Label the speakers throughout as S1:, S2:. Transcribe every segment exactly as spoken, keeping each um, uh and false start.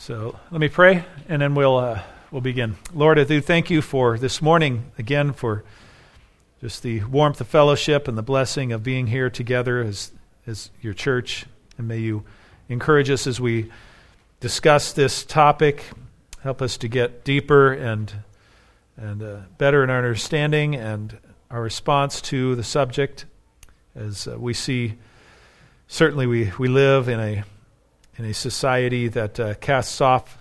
S1: So let me pray, and then we'll uh, we'll begin. Lord, I do thank you for this morning, again, for just the warmth of fellowship and the blessing of being here together as as your church. And may you encourage us as we discuss this topic. Help us to get deeper and and uh, better in our understanding and our response to the subject. As uh, we see, certainly we, we live in a in a society that uh, casts off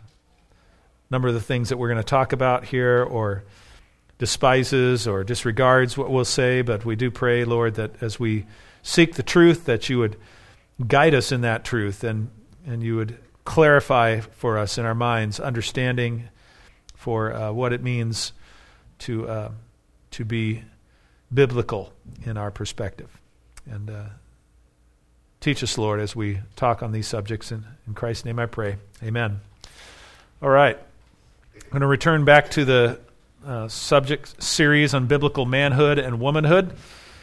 S1: a number of the things that we're going to talk about here, or despises or disregards what we'll say. But we do pray, Lord, that as we seek the truth, that you would guide us in that truth, and, and you would clarify for us in our minds understanding for uh, what it means to uh, to be biblical in our perspective. And uh, teach us, Lord, as we talk on these subjects. In, in Christ's name I pray. Amen. All right. I'm going to return back to the uh, subject series on biblical manhood and womanhood.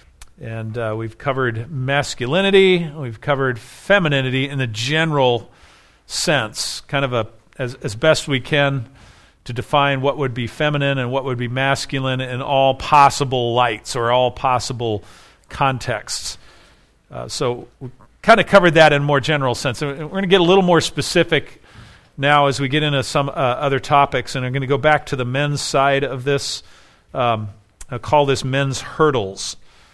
S1: And uh, we've covered masculinity. We've covered femininity in the general sense, kind of a as, as best we can to define what would be feminine and what would be masculine in all possible lights or all possible contexts. Uh, so we kind of covered that in a more general sense. We're going to get a little more specific now as we get into some uh, other topics, and I'm going to go back to the men's side of this. Um, I'll call this men's hurdles.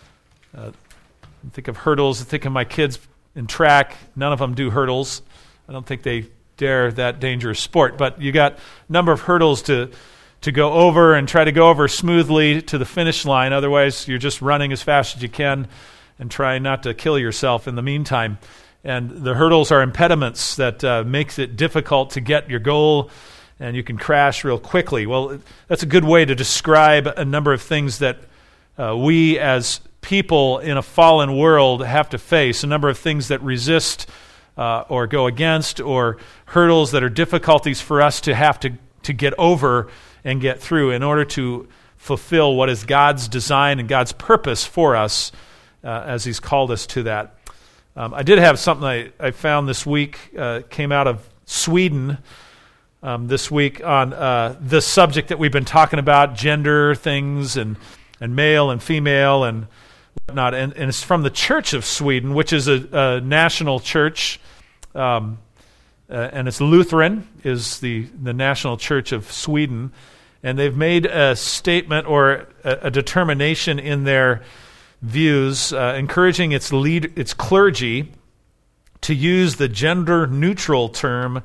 S1: Uh, think of hurdles. Think of my kids in track. None of them do hurdles. I don't think they dare that dangerous sport. But you got a number of hurdles to to go over and try to go over smoothly to the finish line. Otherwise, you're just running as fast as you can and trying not to kill yourself in the meantime. And the hurdles are impediments that uh, makes it difficult to get your goal, and you can crash real quickly. Well, that's a good way to describe a number of things that uh, we as people in a fallen world have to face, a number of things that resist uh, or go against, or hurdles that are difficulties for us to have to, to get over and get through in order to fulfill what is God's design and God's purpose for us uh, as He's called us to that. Um, I did have something I, I found this week, uh, came out of Sweden um, this week on uh, the subject that we've been talking about, gender things and, and male and female and whatnot. And, and it's from the Church of Sweden, which is a, a national church, um, uh, and it's Lutheran, is the, the national church of Sweden. And they've made a statement or a, a determination in their views, uh, encouraging its lead, its clergy to use the gender-neutral term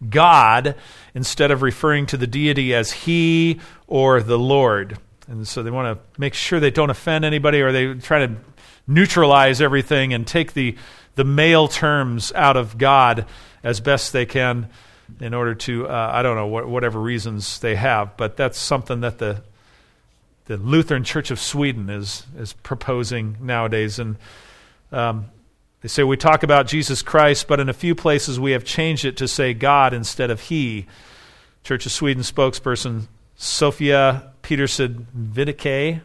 S1: God instead of referring to the deity as He or the Lord. And so they want to make sure they don't offend anybody, or they try to neutralize everything and take the the male terms out of God as best they can in order to, uh, I don't know, wh- whatever reasons they have. But that's something that the the Lutheran Church of Sweden is is proposing nowadays. And um, they say we talk about Jesus Christ, but in a few places we have changed it to say God instead of He. Church of Sweden spokesperson Sofia Peterson Vidike.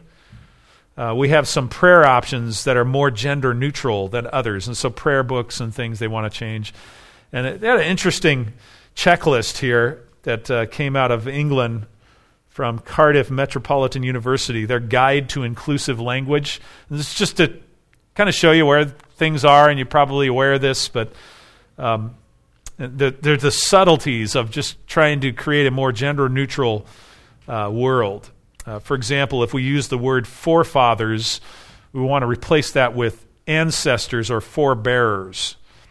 S1: Uh, we have some prayer options that are more gender neutral than others, and so prayer books and things they want to change. And it, they had an interesting checklist here that uh, came out of England from Cardiff Metropolitan University, their guide to inclusive language. And this is just to kind of show you where things are, and you're probably aware of this, but um, the, there's the subtleties of just trying to create a more gender neutral uh, world. Uh, for example, if we use the word forefathers, we want to replace that with ancestors or forebearers.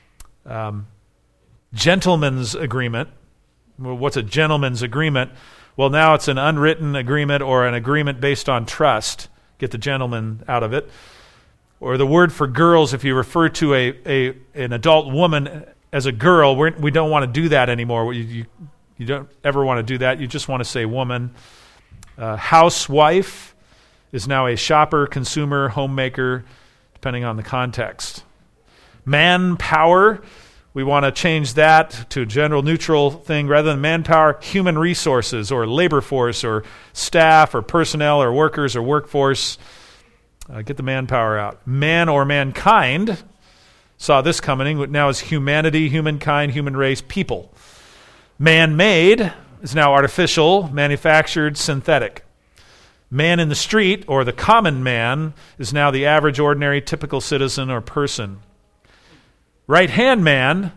S1: Um, gentleman's agreement. Well, what's a gentleman's agreement? Well, now it's an unwritten agreement or an agreement based on trust. Get the gentleman out of it. Or the word for girls, if you refer to a, a an adult woman as a girl, we're, we don't want to do that anymore. You, you, you don't ever want to do that. You just want to say woman. Uh, housewife is now a shopper, consumer, homemaker, depending on the context. Manpower, we want to change that to a general neutral thing. Rather than manpower, human resources or labor force or staff or personnel or workers or workforce. Uh, get the manpower out. Man or mankind, saw this coming. Now is humanity, humankind, human race, people. Man-made is now artificial, manufactured, synthetic. Man in the street, or the common man, is now the average, ordinary, typical citizen or person. Right-hand man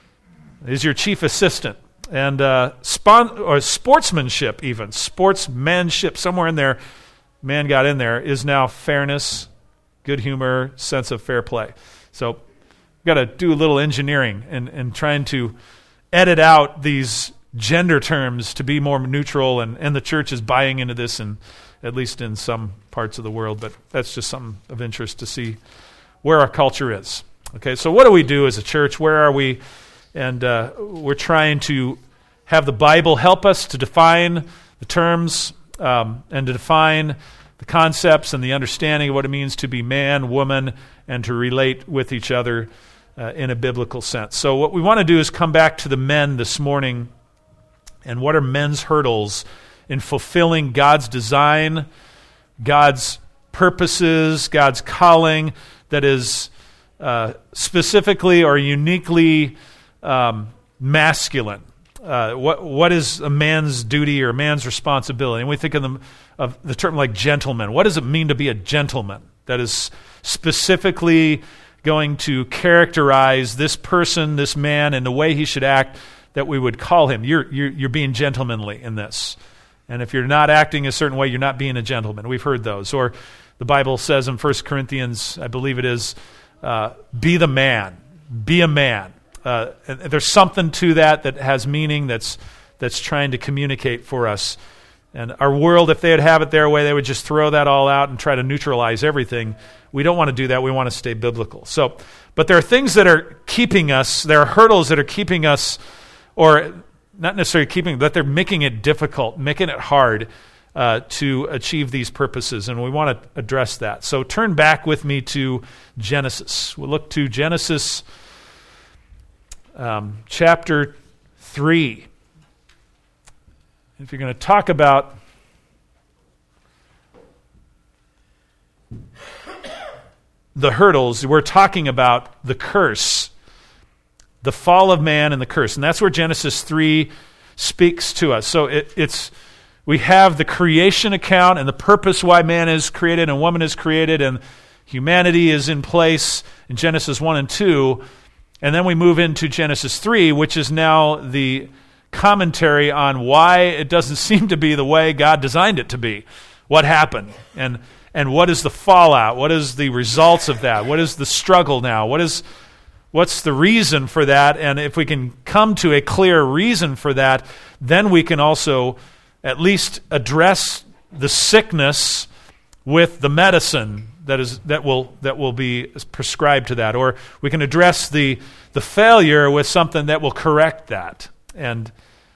S1: is your chief assistant. And uh, spon- or sportsmanship even, sportsmanship, somewhere in there, man got in there, is now fairness, good humor, sense of fair play. So we've got to do a little engineering and, and trying to edit out these gender terms to be more neutral, and, and the church is buying into this, and at least in some parts of the world, but that's just something of interest to see where our culture is. Okay, so what do we do as a church? Where are we? And uh, we're trying to have the Bible help us to define the terms um, and to define the concepts and the understanding of what it means to be man, woman, and to relate with each other uh, in a biblical sense. So what we want to do is come back to the men this morning, and what are men's hurdles in fulfilling God's design, God's purposes, God's calling that is uh, specifically or uniquely um, masculine. Uh, what what is a man's duty or a man's responsibility? And we think of the, of the term like gentleman. What does it mean to be a gentleman? That is specifically going to characterize this person, this man, and the way he should act, that we would call him. You're you're, you're being gentlemanly in this. And if you're not acting a certain way, you're not being a gentleman. We've heard those. Or the Bible says in First Corinthians, I believe it is, uh, be the man. Be a man. Uh, and there's something to that that has meaning, that's that's trying to communicate for us. And our world, if they'd have it their way, they would just throw that all out and try to neutralize everything. We don't want to do that. We want to stay biblical. So, but there are things that are keeping us, there are hurdles that are keeping us, or not necessarily keeping, but they're making it difficult, making it hard uh, to achieve these purposes, and we want to address that. So turn back with me to Genesis. We'll look to Genesis um, chapter three. If you're going to talk about the hurdles, we're talking about the curse, the fall of man and the curse. And that's where Genesis three speaks to us. So it, it's we have the creation account and the purpose why man is created and woman is created and humanity is in place in Genesis one and two. And then we move into Genesis three, which is now the commentary on why it doesn't seem to be the way God designed it to be. What happened? And and what is the fallout? What is the results of that? What is the struggle now? What is What's the reason for that? And if we can come to a clear reason for that, then we can also at least address the sickness with the medicine that is that will that will be prescribed to that. Or we can address the the failure with something that will correct that. And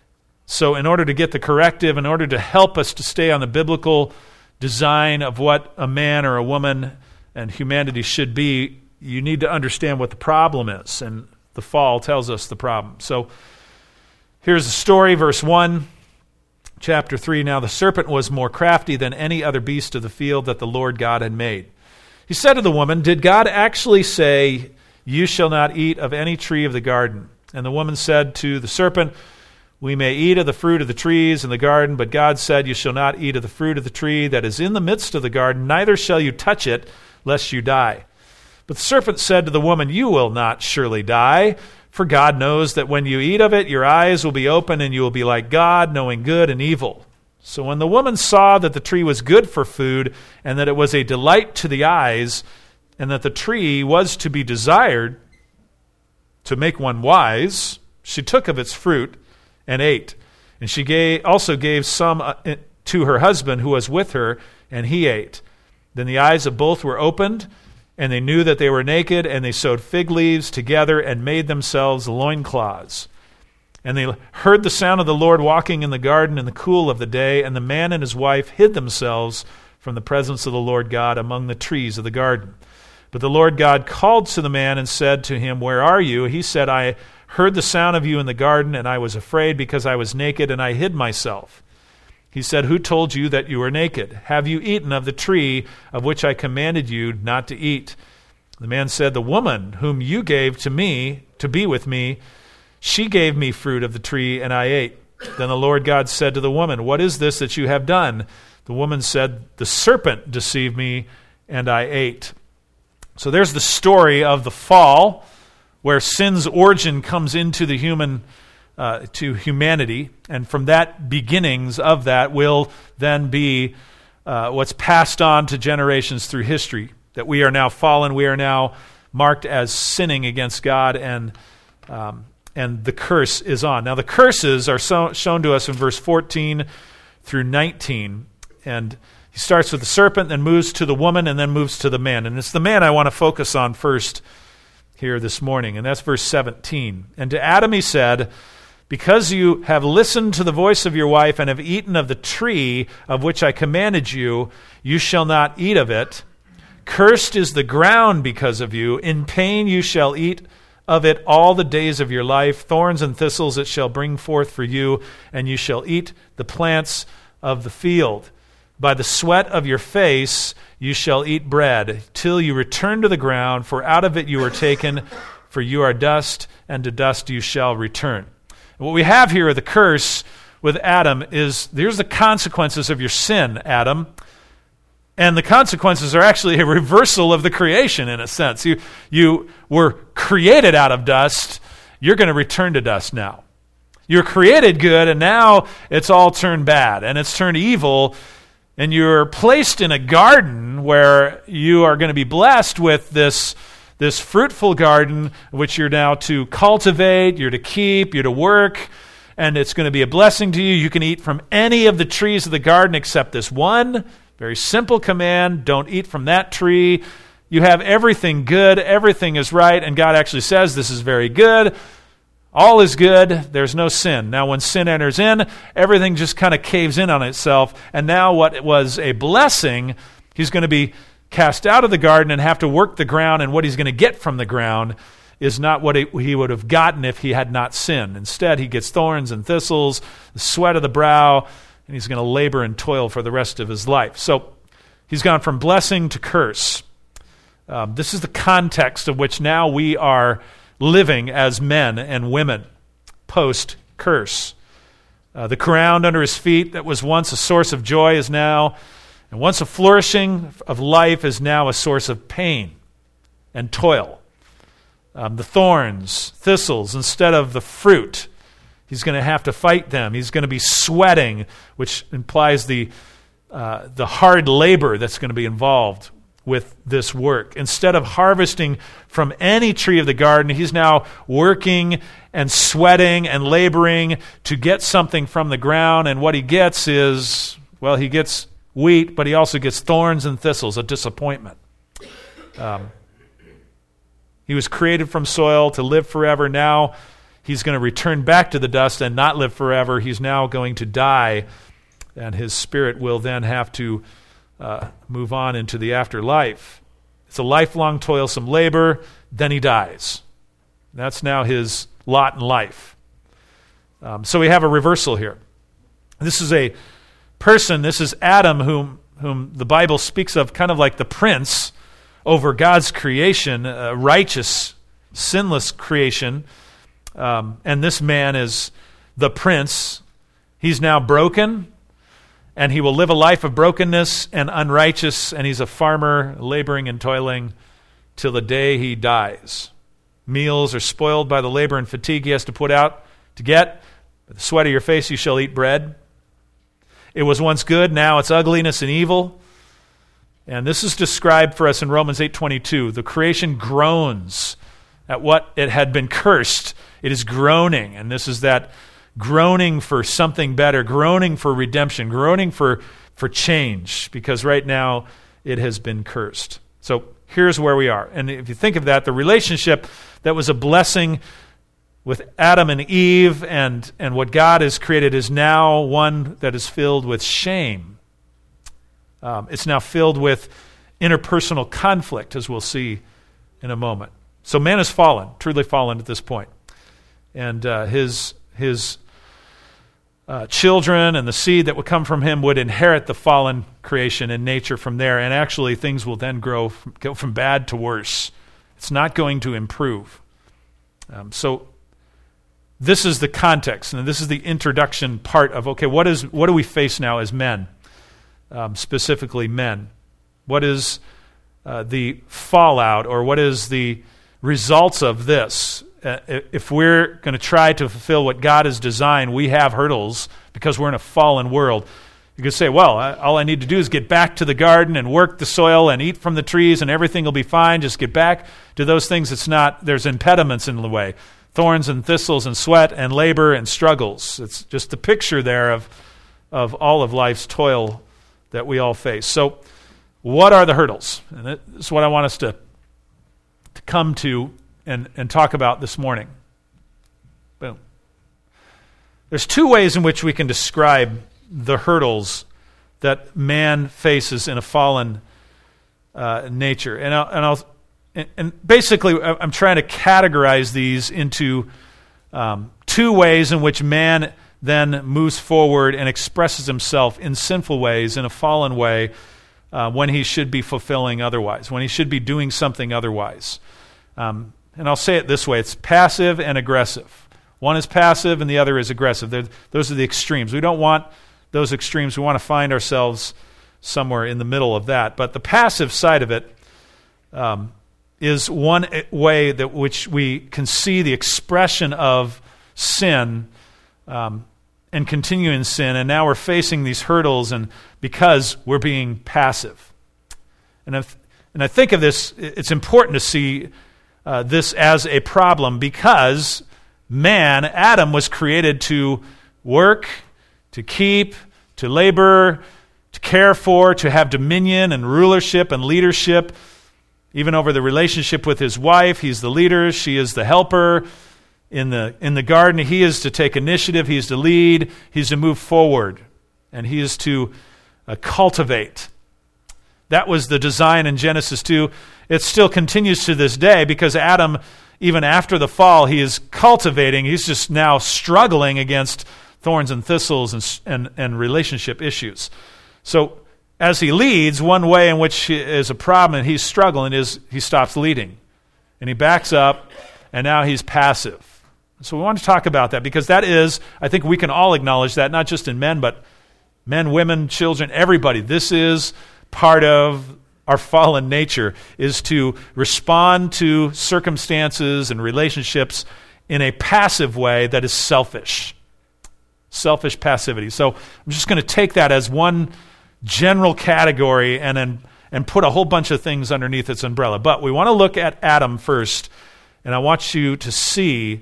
S1: so in order to get the corrective, in order to help us to stay on the biblical design of what a man or a woman and humanity should be, you need to understand what the problem is, and the fall tells us the problem. So here's the story, verse one, chapter three. Now the serpent was more crafty than any other beast of the field that the Lord God had made. He said to the woman, "Did God actually say, 'You shall not eat of any tree of the garden'?" And the woman said to the serpent, "We may eat of the fruit of the trees in the garden, but God said, 'You shall not eat of the fruit of the tree that is in the midst of the garden, neither shall you touch it, lest you die.' But the serpent said to the woman, 'You will not surely die, for God knows that when you eat of it, your eyes will be open, and you will be like God, knowing good and evil.' So when the woman saw that the tree was good for food, and that it was a delight to the eyes, and that the tree was to be desired to make one wise, she took of its fruit and ate. And she gave, also gave some to her husband who was with her, and he ate. Then the eyes of both were opened, and they knew that they were naked, and they sewed fig leaves together and made themselves loincloths. And they heard the sound of the Lord walking in the garden in the cool of the day, and the man and his wife hid themselves from the presence of the Lord God among the trees of the garden. But the Lord God called to the man and said to him, 'Where are you?' He said, 'I heard the sound of you in the garden, and I was afraid because I was naked, and I hid myself.' He said, 'Who told you that you were naked? Have you eaten of the tree of which I commanded you not to eat?' The man said, 'The woman whom you gave to me to be with me, She gave me fruit of the tree, and I ate. Then the Lord God said to the woman, what is this that you have done? The woman said, the serpent deceived me, and I ate. So there's the story of the fall, where sin's origin comes into the human, uh, to humanity, and from that beginnings of that will then be uh, what's passed on to generations through history. That we are now fallen, we are now marked as sinning against God, and um, and the curse is on. Now the curses are so, shown to us in verse fourteen through nineteen, and he starts with the serpent, then moves to the woman, and then moves to the man. And it's the man I want to focus on first here this morning, and that's verse seventeen. And to Adam he said, because you have listened to the voice of your wife and have eaten of the tree of which I commanded you, you shall not eat of it. Cursed is the ground because of you. In pain you shall eat of it all the days of your life. Thorns and thistles it shall bring forth for you, and you shall eat the plants of the field. By the sweat of your face you shall eat bread, till you return to the ground, for out of it you are taken, for you are dust, and to dust you shall return. And what we have here, the curse with Adam, is there's the consequences of your sin, Adam. And the consequences are actually a reversal of the creation in a sense. You, you were created out of dust. You're going to return to dust now. You're created good, and now it's all turned bad, and it's turned evil, and you're placed in a garden where you are going to be blessed with this, this fruitful garden, which you're now to cultivate, you're to keep, you're to work, and it's going to be a blessing to you. You can eat from any of the trees of the garden except this one. Very simple command, don't eat from that tree. You have everything good, everything is right, and God actually says this is very good. All is good, there's no sin. Now when sin enters in, everything just kind of caves in on itself, and now what was a blessing, he's going to be cast out of the garden and have to work the ground, and what he's going to get from the ground is not what he would have gotten if he had not sinned. Instead, he gets thorns and thistles, the sweat of the brow, and he's going to labor and toil for the rest of his life. So he's gone from blessing to curse. Um, this is the context of which now we are living as men and women post-curse. Uh, the ground under his feet that was once a source of joy is now, and once a flourishing of life is now a source of pain and toil. Um, the thorns, thistles, instead of the fruit, he's going to have to fight them. He's going to be sweating, which implies the uh, the hard labor that's going to be involved with this work. Instead of harvesting from any tree of the garden, he's now working and sweating and laboring to get something from the ground. And what he gets is, well, he gets wheat, but he also gets thorns and thistles, a disappointment. Um, he was created from soil to live forever. Now he's going to return back to the dust and not live forever. He's now going to die, and his spirit will then have to uh, move on into the afterlife. It's a lifelong toilsome labor. Then he dies. That's now his lot in life. Um, so we have a reversal here. This is a person, this is Adam, whom, whom the Bible speaks of kind of like the prince over God's creation, a righteous, sinless creation. Um, and this man is the prince. He's now broken, and he will live a life of brokenness and unrighteous, and he's a farmer laboring and toiling till the day he dies. Meals are spoiled by the labor and fatigue he has to put out to get. By the sweat of your face you shall eat bread. It was once good, now it's ugliness and evil. And this is described for us in Romans eight twenty-two. The creation groans at what it had been cursed. It is groaning, and this is that groaning for something better, groaning for redemption, groaning for, for change, because right now it has been cursed. So here's where we are. And if you think of that, the relationship that was a blessing with Adam and Eve and, and what God has created is now one that is filled with shame. Um, it's now filled with interpersonal conflict, as we'll see in a moment. So man has fallen, truly fallen at this point. And uh, his his uh, children and the seed that would come from him would inherit the fallen creation and nature from there. And actually things will then grow from, go from bad to worse. It's not going to improve. Um, so this is the context, and this is the introduction part of, okay, what is what do we face now as men, um, specifically men? What is uh, the fallout, or what is the results of this? Uh, if we're going to try to fulfill what God has designed, we have hurdles because we're in a fallen world. You could say, well, I, all I need to do is get back to the garden and work the soil and eat from the trees and everything will be fine. Just get back to those things. It's not, there's impediments in the way. Thorns and thistles and sweat and labor and struggles. It's just a picture there of, of all of life's toil that we all face. So what are the hurdles? And this is what I want us to, to come to and, and talk about this morning. Boom. There's two ways in which we can describe the hurdles that man faces in a fallen uh, nature. And I'll, and I'll and, and basically I'm trying to categorize these into um, two ways in which man then moves forward and expresses himself in sinful ways, in a fallen way, uh, when he should be fulfilling otherwise, when he should be doing something otherwise. Um, and I'll say it this way, it's passive and aggressive. One is passive and the other is aggressive. They're, those are the extremes. We don't want those extremes. We want to find ourselves somewhere in the middle of that. But the passive side of it um, is one way that which we can see the expression of sin um, and continue in sin. And now we're facing these hurdles, and because we're being passive. And if, and I think of this, it's important to see uh, this as a problem because man, Adam, was created to work, to keep, to labor, to care for, to have dominion and rulership and leadership, even over the relationship with his wife. He's the leader, she is the helper. In the in the garden, he is to take initiative, he is to lead, he's to move forward, and he is to uh, cultivate. That was the design in Genesis two. It still continues to this day because Adam, even after the fall, he is cultivating. He's just now struggling against thorns and thistles and, and, and relationship issues. So as he leads, one way in which is a problem and he's struggling is he stops leading. And he backs up, and now he's passive. So we want to talk about that because that is, I think we can all acknowledge that, not just in men, but men, women, children, everybody. This is part of our fallen nature, is to respond to circumstances and relationships in a passive way that is selfish. Selfish passivity. So I'm just going to take that as one general category and then and put a whole bunch of things underneath its umbrella. But we want to look at Adam first, and I want you to see,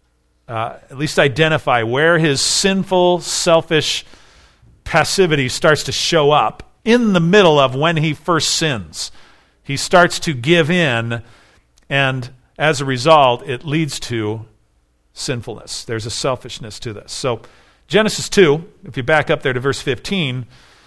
S1: uh, at least identify where his sinful, selfish passivity starts to show up in the middle of when he first sins. He starts to give in, and as a result, it leads to sinfulness. There's a selfishness to this. So Genesis two, if you back up there to verse fifteen,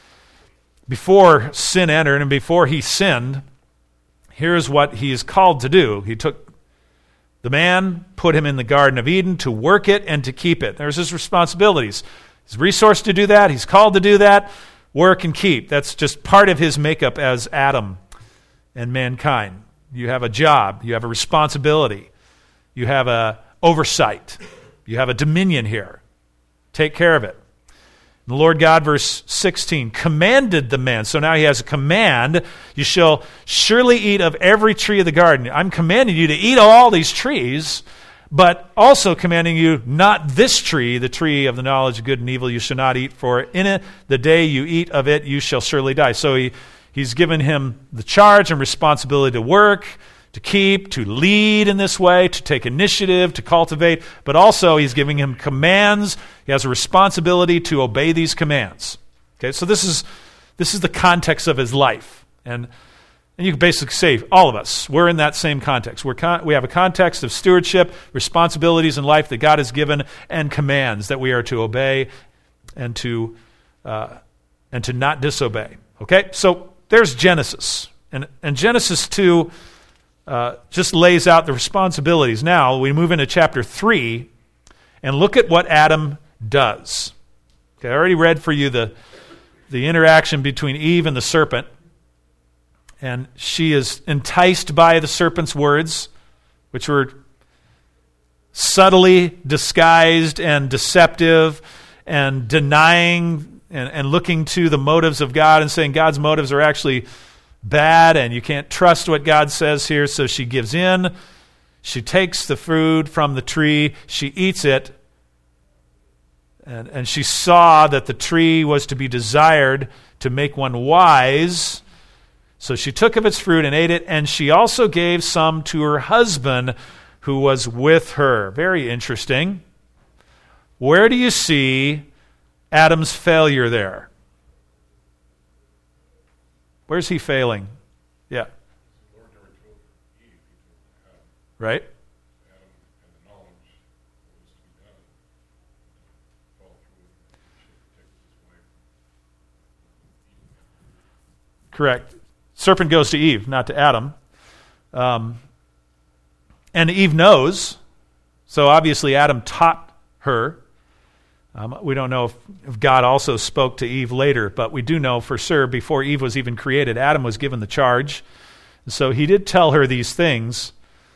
S1: before sin entered and before he sinned, here's what he is called to do. He took the man, put him in the Garden of Eden to work it and to keep it. There's his responsibilities. He's resourced to do that. He's called to do that. Work and keep. That's just part of his makeup as Adam and mankind. You have a job. You have a responsibility. You have a oversight. You have a dominion here. Take care of it. The Lord God, verse sixteen, commanded the man. So now he has a command. You shall surely eat of every tree of the garden. I'm commanding you to eat of all these trees, but also commanding you not this tree, the tree of the knowledge of good and evil, you shall not eat, for in it, the day you eat of it, you shall surely die. So he, he's given him the charge and responsibility to work, to keep, to lead in this way, to take initiative, to cultivate, but also he's giving him commands. He has a responsibility to obey these commands. Okay, so this is this is the context of his life. And And you can basically say, all of us, we're in that same context. We're con- we have a context of stewardship, responsibilities in life that God has given, and commands that we are to obey and to uh, and to not disobey. Okay, so there's Genesis. And, and Genesis two uh, just lays out the responsibilities. Now we move into chapter three and look at what Adam does. Okay, I already read for you the, the interaction between Eve and the serpent. And she is enticed by the serpent's words, which were subtly disguised and deceptive and denying and, and looking to the motives of God and saying God's motives are actually bad and you can't trust what God says here. So she gives in. She takes the fruit from the tree. She eats it. And, and she saw that the tree was to be desired to make one wise. So she took of its fruit and ate it. And she also gave some to her husband who was with her. Very interesting. Where do you see Adam's failure there? Where's he failing? Yeah. Right? Correct. Serpent goes to Eve, not to Adam. Um, and Eve knows. So obviously Adam taught her. Um, we don't know if, if God also spoke to Eve later, but we do know for sure before Eve was even created, Adam was given the charge. So he did tell her these things,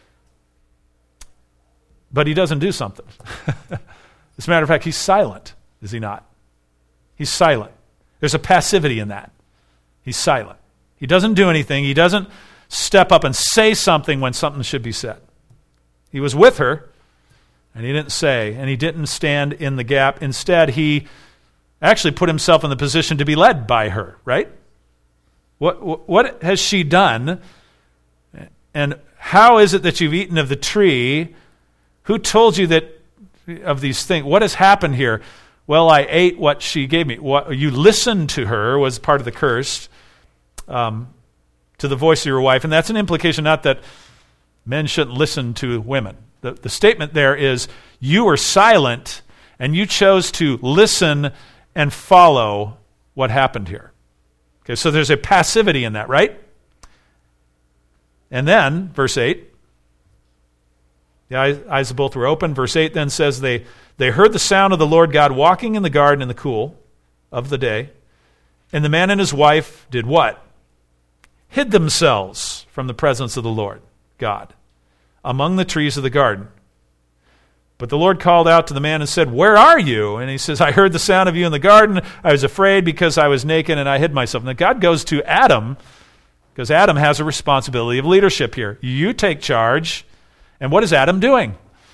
S1: but he doesn't do something. As a matter of fact, he's silent, is he not? He's silent. There's a passivity in that. He's silent. He doesn't do anything. He doesn't step up and say something when something should be said. He was with her, and he didn't say, and he didn't stand in the gap. Instead, he actually put himself in the position to be led by her, right? What, what has she done? And how is it that you've eaten of the tree? Who told you that of these things? What has happened here? Well, I ate what she gave me. What, you listened to her was part of the curse, um, to the voice of your wife. And that's an implication not that men shouldn't listen to women. The, the statement there is you were silent and you chose to listen and follow what happened here. Okay, so there's a passivity in that, right? And then, verse eight, the eyes, eyes of both were open. Verse eight then says they, they heard the sound of the Lord God walking in the garden in the cool of the day. And the man and his wife did what? Hid themselves from the presence of the Lord God among the trees of the garden. But the Lord called out to the man and said, "Where are you?" And he says, "I heard the sound of you in the garden. I was afraid because I was naked and I hid myself." Now God goes to Adam because Adam has a responsibility of leadership here. You take charge. And what is Adam doing?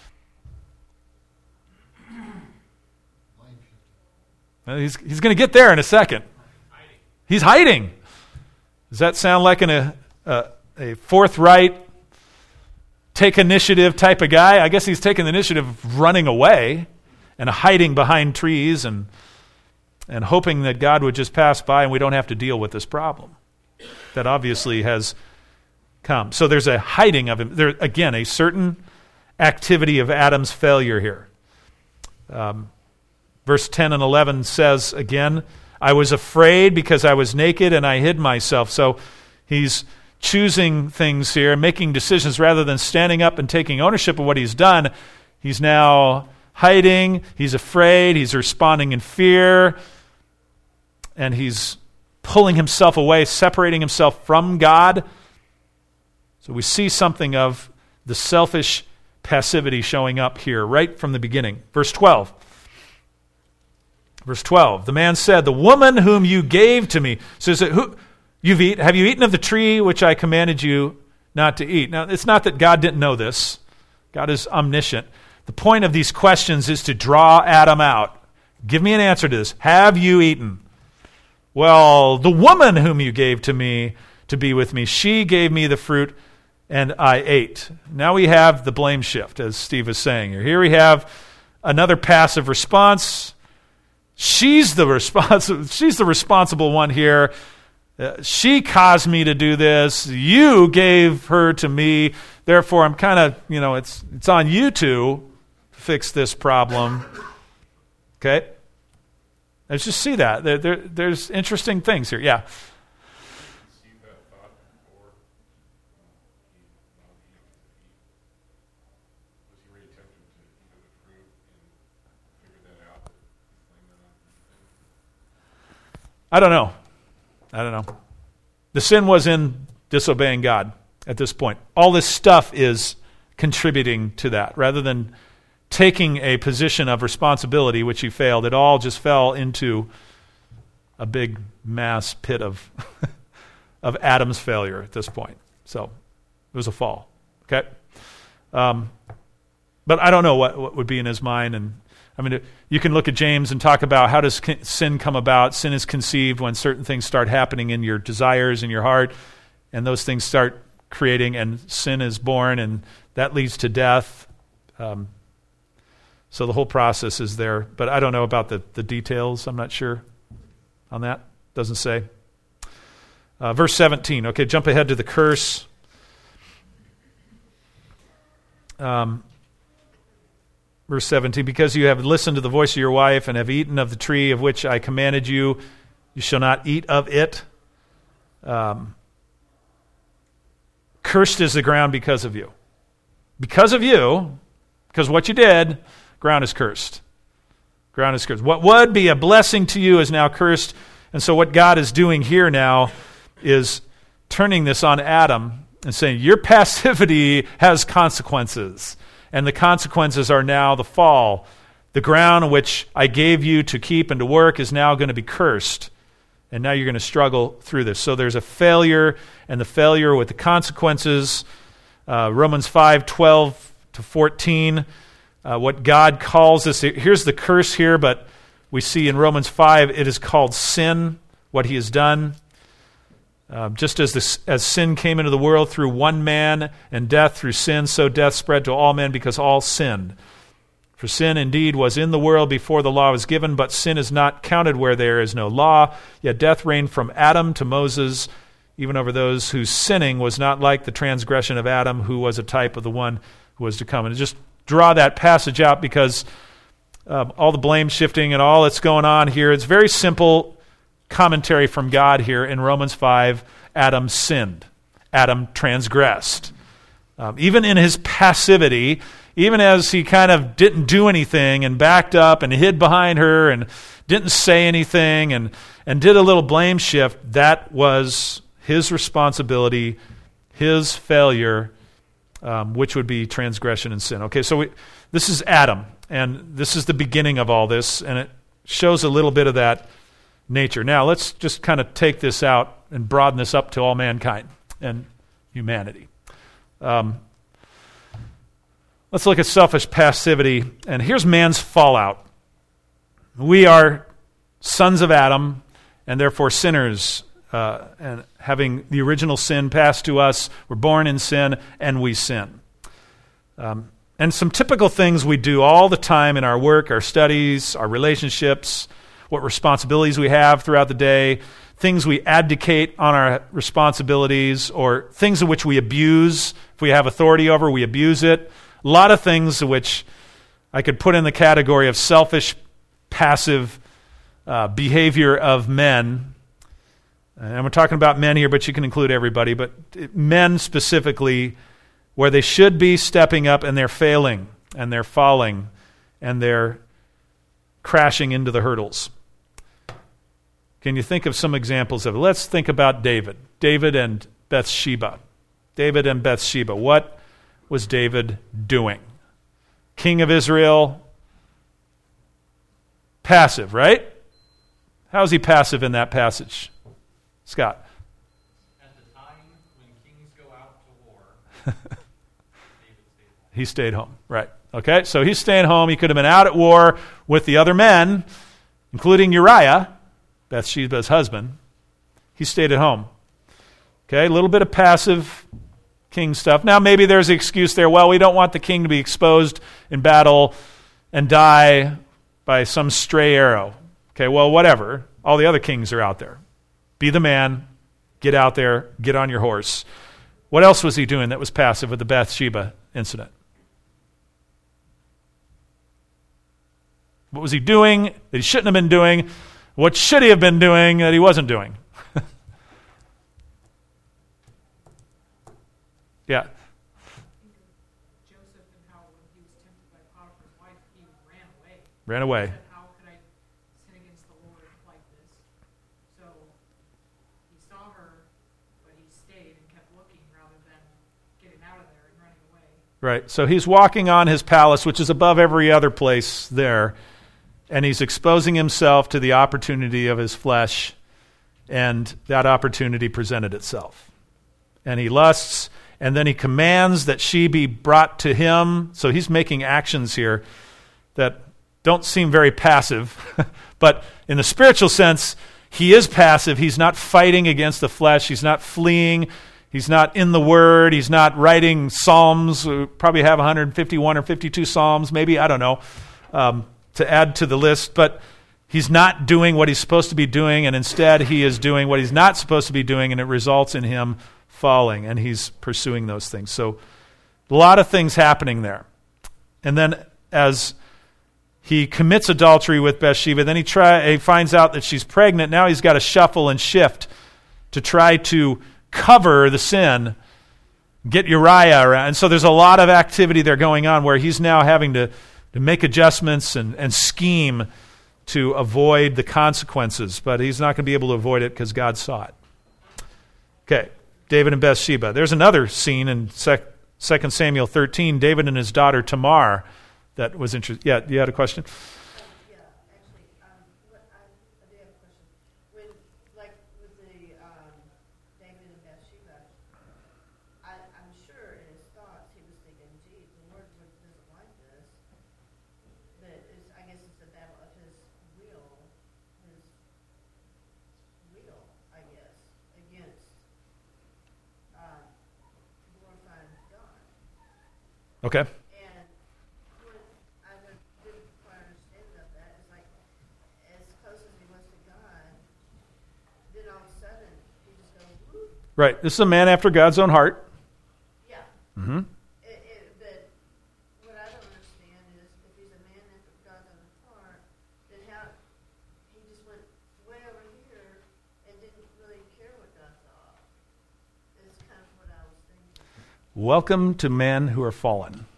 S1: Well, he's he's going to get there in a second. Hiding. He's hiding. Does that sound like an, a, a, a forthright, take initiative type of guy? I guess he's taking the initiative of running away and hiding behind trees and and hoping that God would just pass by and we don't have to deal with this problem that obviously has come. So there's a hiding of him. There again, a certain activity of Adam's failure here. Um, verse ten and eleven says again, "I was afraid because I was naked and I hid myself." So he's choosing things here, making decisions rather than standing up and taking ownership of what he's done. He's now hiding, he's afraid, he's responding in fear, and he's pulling himself away, separating himself from God. So we see something of the selfish passivity showing up here right from the beginning. Verse twelve. Verse twelve, the man said, "The woman whom you gave to me." So is it, who, you've eat, have you eaten of the tree which I commanded you not to eat? Now, it's not that God didn't know this. God is omniscient. The point of these questions is to draw Adam out. Give me an answer to this. Have you eaten? Well, the woman whom you gave to me to be with me, she gave me the fruit and I ate. Now we have the blame shift, as Steve is saying here. Here we have another passive response. She's the responsible. She's the responsible one here. Uh, she caused me to do this. You gave her to me. Therefore, I'm kind of, you know, it's it's on you to fix this problem. Okay, let's just see that there, there there's interesting things here. Yeah. I don't know. I don't know. The sin was in disobeying God at this point. All this stuff is contributing to that. Rather than taking a position of responsibility, which he failed. It all just fell into a big mass pit of of Adam's failure at this point. So it was a fall. Okay, um, but I don't know what, what would be in his mind. And I mean, you can look at James and talk about how does sin come about. Sin is conceived when certain things start happening in your desires, in your heart, and those things start creating, and sin is born, and that leads to death. Um, so the whole process is there. But I don't know about the, the details. I'm not sure on that. Doesn't say. Uh, verse seventeen. Okay, jump ahead to the curse. Um, verse seventeen. Because you have listened to the voice of your wife and have eaten of the tree of which I commanded you, you shall not eat of it. Um, cursed is the ground because of you. Because of you, because what you did, ground is cursed. Ground is cursed. What would be a blessing to you is now cursed. And so what God is doing here now is turning this on Adam and saying, your passivity has consequences. And the consequences are now the fall. The ground which I gave you to keep and to work is now going to be cursed. And now you're going to struggle through this. So there's a failure, and the failure with the consequences. Uh, Romans five, twelve to fourteen. Uh, what God calls this, here's the curse here, but we see in Romans five, it is called sin, what he has done. Uh, just as this, as sin came into the world through one man, and death through sin, so death spread to all men because all sinned. For sin indeed was in the world before the law was given, but sin is not counted where there is no law. Yet death reigned from Adam to Moses, even over those whose sinning was not like the transgression of Adam, who was a type of the one who was to come. And just draw that passage out because um, all the blame shifting and all that's going on here, it's very simple commentary from God here in Romans five. Adam sinned. Adam transgressed. Um, even in his passivity, even as he kind of didn't do anything and backed up and hid behind her and didn't say anything and, and did a little blame shift, that was his responsibility, his failure, um, which would be transgression and sin. Okay, so we, this is Adam, and this is the beginning of all this, and it shows a little bit of that nature. Now, let's just kind of take this out and broaden this up to all mankind and humanity. Um, let's look at selfish passivity, and here's man's fallout. We are sons of Adam, and therefore sinners, uh, and having the original sin passed to us, we're born in sin, and we sin. Um, and some typical things we do all the time in our work, our studies, our relationships, what responsibilities we have throughout the day, things we abdicate on our responsibilities, or things in which we abuse. If we have authority over, we abuse it. A lot of things which I could put in the category of selfish, passive uh, behavior of men. And I'm talking about men here, but you can include everybody. But men specifically, where they should be stepping up and they're failing, and they're falling, and they're crashing into the hurdles. Can you think of some examples of it? Let's think about David. David and Bathsheba. David and Bathsheba. What was David doing? King of Israel. Passive, right? How is he passive in that passage? Scott.
S2: At the time when kings go out to war, David stayed home.
S1: He stayed home, right. Okay, so he's staying home. He could have been out at war with the other men, including Uriah, Bathsheba's husband. He stayed at home. Okay, a little bit of passive king stuff. Now maybe there's an excuse there. Well, we don't want the king to be exposed in battle and die by some stray arrow. Okay, well, whatever. All the other kings are out there. Be the man. Get out there. Get on your horse. What else was he doing that was passive with the Bathsheba incident? What was he doing that he shouldn't have been doing? What should he have been doing that he wasn't doing? Yeah.
S3: Joseph and how when he was tempted by Potiphar's wife, he ran away.
S1: Ran away.
S3: He said, how could I sin against the Lord like this? So he saw her, but he stayed and kept looking rather than getting out of there and running away.
S1: Right. So he's walking on his palace, which is above every other place there, and he's exposing himself to the opportunity of his flesh, and that opportunity presented itself. And he lusts, and then he commands that she be brought to him. So he's making actions here that don't seem very passive, but in the spiritual sense, he is passive. He's not fighting against the flesh. He's not fleeing. He's not in the Word. He's not writing psalms. We probably have one hundred fifty-one or fifty-two psalms, maybe, I don't know, um, to add to the list. But he's not doing what he's supposed to be doing, and instead he is doing what he's not supposed to be doing, and it results in him falling, and he's pursuing those things. So a lot of things happening there. And then as he commits adultery with Bathsheba, then he, try, he finds out that she's pregnant. Now he's got to shuffle and shift to try to cover the sin, get Uriah around. And so there's a lot of activity there going on where he's now having to, to make adjustments and, and scheme to avoid the consequences. But he's not going to be able to avoid it because God saw it. Okay, David and Bathsheba. There's another scene in Second Samuel thirteen, David and his daughter Tamar, that was interesting. Yeah, you had a question?
S4: Yeah, actually, um, what, I, I do have a question. When, like, with the um, David and Bathsheba, I, I'm sure in his thoughts he was thinking, gee, the Lord would- doesn't like this. That is, I guess it's the battle of his will, his will, I guess, against uh, glorifying God.
S1: Okay.
S4: And what I would- didn't quite understand about that is like, as close as he was to God, then all of a sudden he just goes, whoop,
S1: Right. This is a man after God's own heart.
S4: yeah.
S1: Mm-hmm.
S4: It, it, but what I don't understand is if he's a man after God's own heart, then how he just went way over here and didn't really care what God thought. Is kind of what I was thinking.
S1: Welcome to men who are fallen.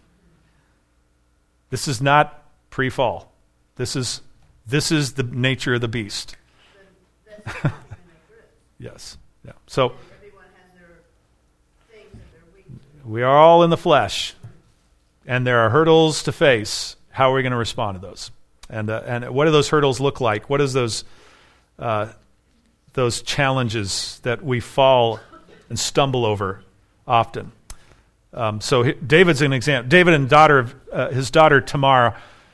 S1: This is not pre-fall. This is this is the nature of the beast.
S4: But that's not even a group.
S1: Yes. Yeah. So
S4: Everyone has their things that they're weak to.
S1: we are all in the flesh, and there are hurdles to face. How are we going to respond to those? And uh, and what do those hurdles look like? What is those uh, those challenges that we fall and stumble over often? Um, so he, David's an example. David and daughter of uh, his daughter Tamar.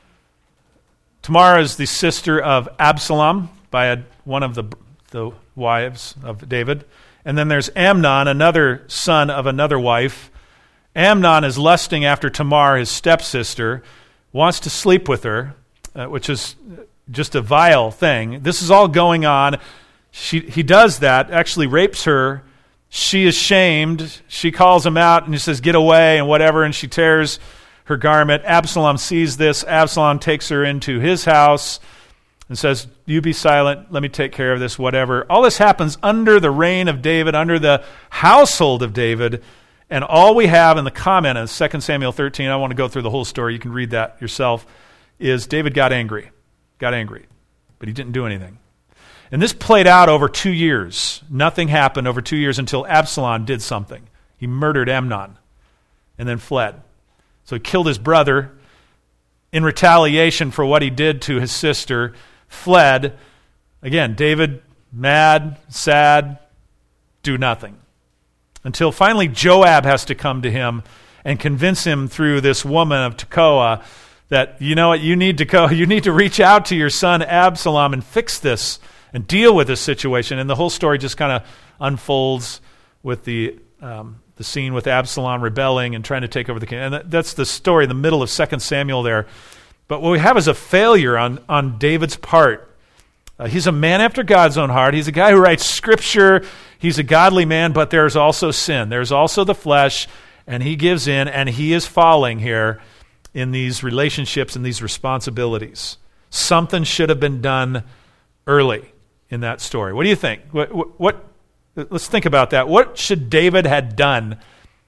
S1: Tamar is the sister of Absalom by a, one of the the wives of David, and then there's Amnon, another son of another wife. Amnon is lusting after Tamar, his stepsister, wants to sleep with her, uh, which is just a vile thing. This is all going on. She, he does that, actually rapes her. She is shamed. She calls him out and he says, get away and whatever, and she tears her garment. Absalom sees this. Absalom takes her into his house and says, you be silent, let me take care of this, whatever. All this happens under the reign of David, under the household of David, and all we have in the comment of Second Samuel thirteen, I don't want to go through the whole story, you can read that yourself, is David got angry, got angry, but he didn't do anything. And this played out over two years. Nothing happened over two years until Absalom did something. He murdered Amnon and then fled. So he killed his brother in retaliation for what he did to his sister, fled. Again, David, mad, sad, do nothing. Until finally Joab has to come to him and convince him through this woman of Tekoa that, you know what, you need to go, you need to reach out to your son Absalom and fix this and deal with this situation. And the whole story just kind of unfolds with the um, the scene with Absalom rebelling and trying to take over the kingdom. And that, that's the story in the middle of Second Samuel there. But what we have is a failure on, on David's part. Uh, he's a man after God's own heart. He's a guy who writes scripture. He's a godly man, but there's also sin. There's also the flesh, and he gives in, and he is falling here in these relationships and these responsibilities. Something should have been done early in that story. What do you think? What, what, what let's think about that. What should David had done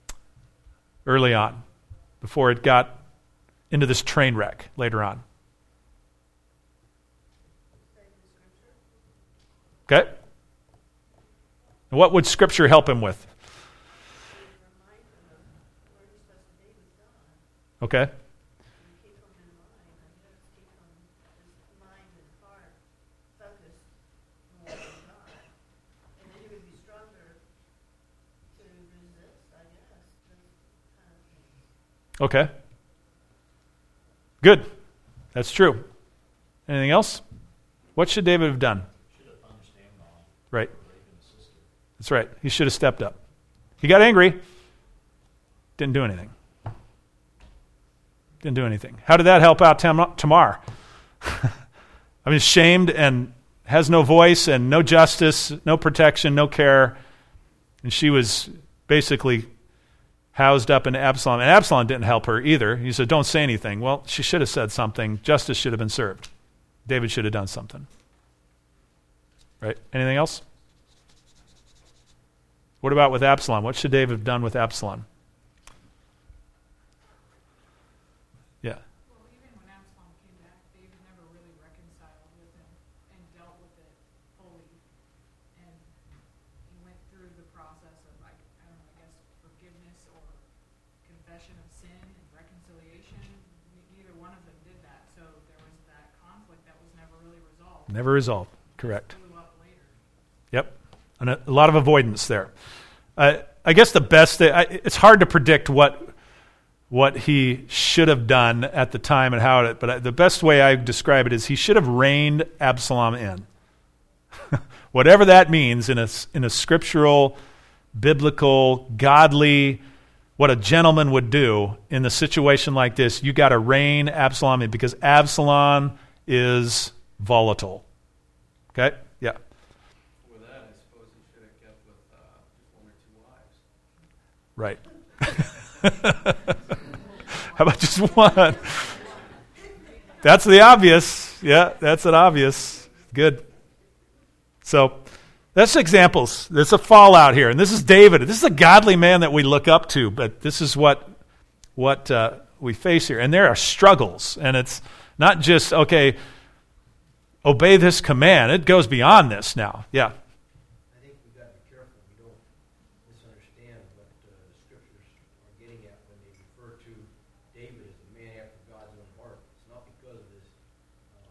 S1: early on before it got into this train wreck later on? Okay? What would Scripture help him with? Okay?
S4: Keep them in mind, I guess, keep them, his mind and heart focused more on God. And then he would be stronger to resist, I guess, those kind of things.
S1: Okay. Good. That's true. Anything else? What should David have done?
S5: Should have punished Amnon
S1: Right.
S5: for raping his sister.
S1: That's right. He should have stepped up. He got angry. Didn't do anything. Didn't do anything. How did that help out Tam- Tamar? I mean, shamed and has no voice and no justice, no protection, no care. And she was basically housed up in Absalom. And Absalom didn't help her either. He said, don't say anything. Well, she should have said something. Justice should have been served. David should have done something. Right? Anything else? What about with Absalom? What should David have done with Absalom? Yeah.
S3: Well, even when Absalom came back, David never really reconciled with him and dealt with it fully. And he went through the process of, like, I don't know, I guess forgiveness or confession of sin and reconciliation. Neither one of them did that. So there was that conflict that was never really resolved.
S1: Never resolved. Correct.
S3: Blew up later.
S1: Yep. And a, a lot of avoidance there. Uh, I guess the best thing, I, it's hard to predict what what he should have done at the time and how it, but I, the best way I describe it is he should have reined Absalom in. Whatever that means in a, in a scriptural, biblical, godly, what a gentleman would do in a situation like this, you got to rein Absalom in because Absalom is volatile. Okay? Yeah.
S2: With that, I suppose he should have kept with uh, just one or two wives.
S1: Right. How about just one? That's the obvious. Yeah, that's an obvious. Good. So that's examples. There's a fallout here. And this is David. This is a godly man that we look up to, but this is what, what uh, we face here. And there are struggles. And it's not just, okay, obey this command. It goes beyond this now. Yeah.
S5: I think we've got to be careful we don't misunderstand what uh, the scriptures are getting at when they refer to David as a man after God's own heart. It's not because of his uh,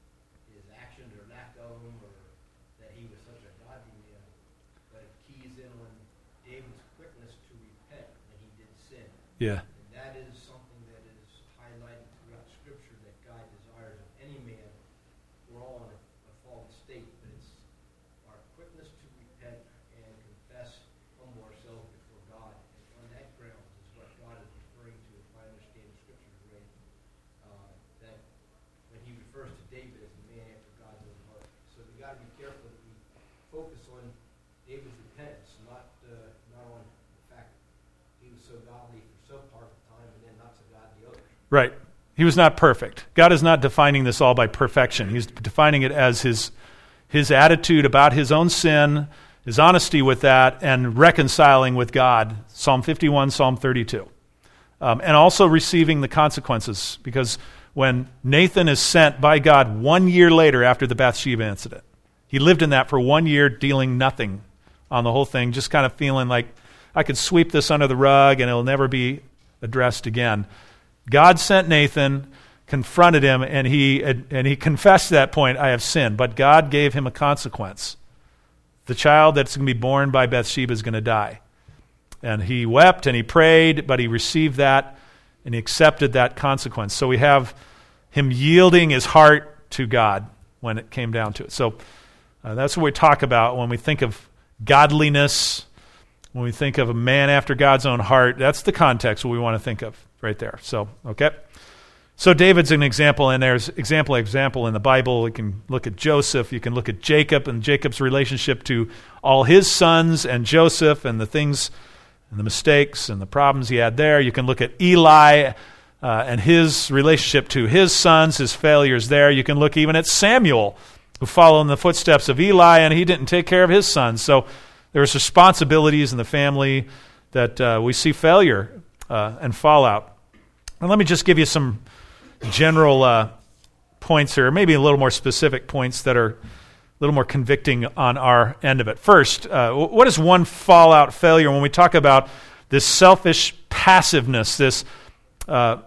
S5: his actions or lack of them, or that he was such a godly man, but it keys in on David's quickness to repent when he did sin.
S1: Yeah.
S5: And that is something that is highlighted throughout Scripture that God desires of any man. We're all in a, a fallen state, but it's our quickness to repent and confess, humble ourselves before God. And on that ground is what God is referring to, if I understand the Scriptures right, uh, that when he refers to David as a man after God's own heart. So we got to be careful that we focus on David's repentance, not uh, not on the fact that he was so godly for some part of the time and then not so godly others.
S1: Right. He was not perfect. God is not defining this all by perfection. He's defining it as his his attitude about his own sin, his honesty with that, and reconciling with God. Psalm fifty-one, Psalm thirty-two. Um, and also receiving the consequences, because when Nathan is sent by God one year later after the Bathsheba incident, he lived in that for one year, dealing nothing on the whole thing, just kind of feeling like I could sweep this under the rug and it'll never be addressed again. God sent Nathan, confronted him, and he and he confessed at that point, I have sinned. But God gave him a consequence. The child that's going to be born by Bathsheba is going to die. And he wept and he prayed, but he received that and he accepted that consequence. So we have him yielding his heart to God when it came down to it. So uh, that's what we talk about when we think of godliness, when we think of a man after God's own heart. That's the context what we want to think of right there. So, okay. So David's an example, and there's example example in the Bible. You can look at Joseph. You can look at Jacob and Jacob's relationship to all his sons and Joseph and the things and the mistakes and the problems he had there. You can look at Eli uh, and his relationship to his sons, his failures there. You can look even at Samuel, who followed in the footsteps of Eli, and he didn't take care of his sons. So there's responsibilities in the family that uh, we see failure uh, and fallout. And let me just give you some general uh, points here, maybe a little more specific points that are a little more convicting on our end of it. First, uh, what is one fallout failure when we talk about this selfish passiveness, this uh,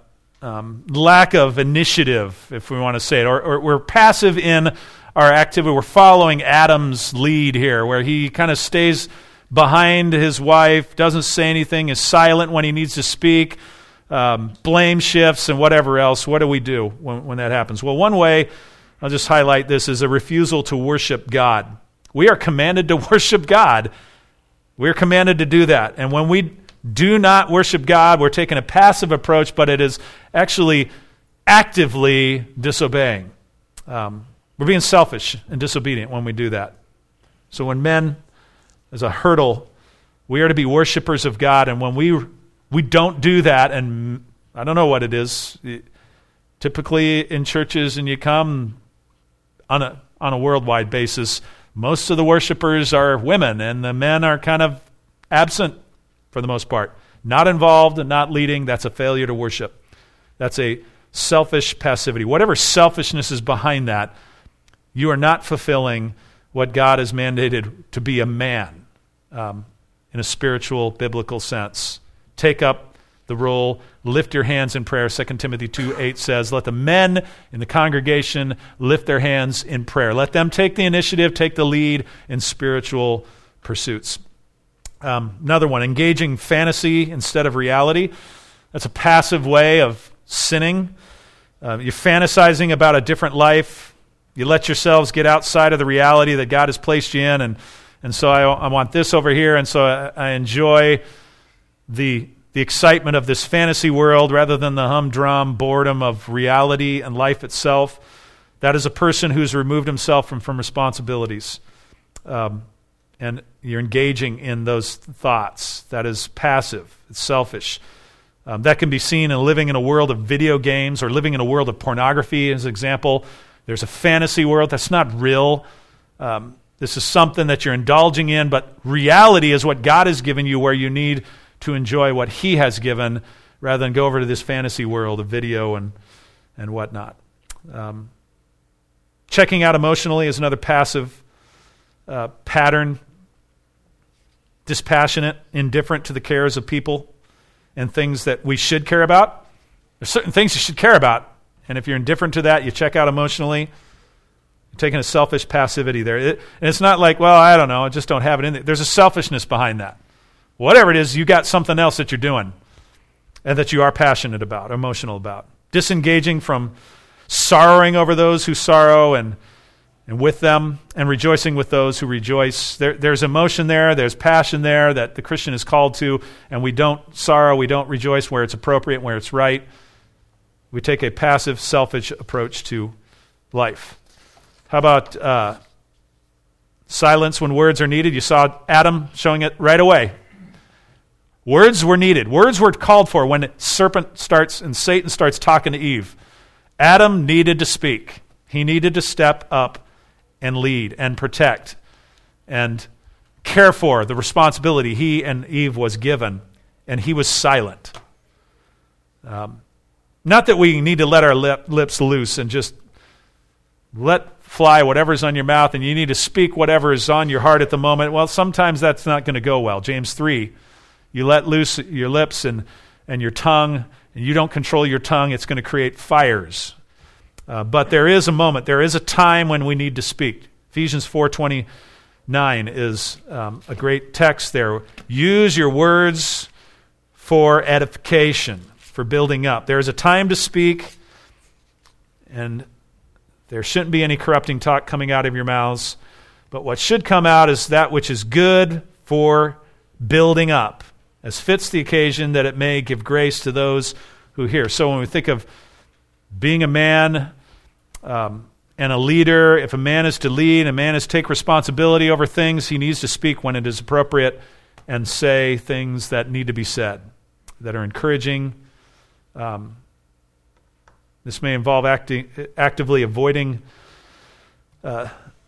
S1: um, lack of initiative, if we want to say it, or, or we're passive in our activity. We're following Adam's lead here, where he kind of stays behind his wife, doesn't say anything, is silent when he needs to speak, um, blame shifts and whatever else. What do we do when, when that happens? Well, one way, I'll just highlight this, is a refusal to worship God. We are commanded to worship God. We're commanded to do that. And when we do not worship God, we're taking a passive approach, but it is actually actively disobeying. Um, we're being selfish and disobedient when we do that. So when men, as a hurdle, we are to be worshipers of God, and when we we don't do that, and I don't know what it is, typically in churches, and you come on a on a worldwide basis, most of the worshipers are women, and the men are kind of absent for the most part. Not involved and not leading, that's a failure to worship. That's a selfish passivity. Whatever selfishness is behind that, you are not fulfilling what God has mandated to be a man um, in a spiritual, biblical sense. Take up the role, lift your hands in prayer. Second Timothy two eight says, let the men in the congregation lift their hands in prayer. Let them take the initiative, take the lead in spiritual pursuits. Um, another one, engaging fantasy instead of reality. That's a passive way of sinning. Uh, you're fantasizing about a different life. You let yourselves get outside of the reality that God has placed you in, and and so I, I want this over here, and so I, I enjoy the the excitement of this fantasy world rather than the humdrum boredom of reality and life itself. That is a person who's removed himself from, from responsibilities. Um, and you're engaging in those thoughts. That is passive. It's selfish. Um, that can be seen in living in a world of video games or living in a world of pornography, as an example. There's a fantasy world that's not real. Um, this is something that you're indulging in, but reality is what God has given you, where you need to enjoy what He has given rather than go over to this fantasy world of video and, and whatnot. Um, checking out emotionally is another passive uh, pattern. Dispassionate, indifferent to the cares of people and things that we should care about. There's certain things you should care about, and if you're indifferent to that, you check out emotionally. You're taking a selfish passivity there. It, and it's not like, well, I don't know, I just don't have it in there. There's a selfishness behind that. Whatever it is, you got something else that you're doing and that you are passionate about, emotional about. Disengaging from sorrowing over those who sorrow and and with them, and rejoicing with those who rejoice. There, there's emotion there, there's passion there that the Christian is called to, and we don't sorrow, we don't rejoice where it's appropriate, where it's right. We take a passive, selfish approach to life. How about uh, silence when words are needed? You saw Adam showing it right away. Words were needed. Words were called for when the serpent starts and Satan starts talking to Eve. Adam needed to speak. He needed to step up and lead and protect and care for the responsibility he and Eve was given, and he was silent. Um, not that we need to let our lip, lips loose and just let fly whatever's on your mouth, and you need to speak whatever is on your heart at the moment. Well, sometimes that's not going to go well. James three, you let loose your lips and, and your tongue, and you don't control your tongue, it's going to create fires. Uh, but there is a moment, there is a time when we need to speak. Ephesians four twenty-nine is um, a great text there. Use your words for edification, for building up. There is a time to speak, and there shouldn't be any corrupting talk coming out of your mouths. But what should come out is that which is good for building up, as fits the occasion, that it may give grace to those who hear. So when we think of being a man um, and a leader, if a man is to lead, a man is to take responsibility over things, he needs to speak when it is appropriate and say things that need to be said, that are encouraging. Um, this may involve acti- actively avoiding uh,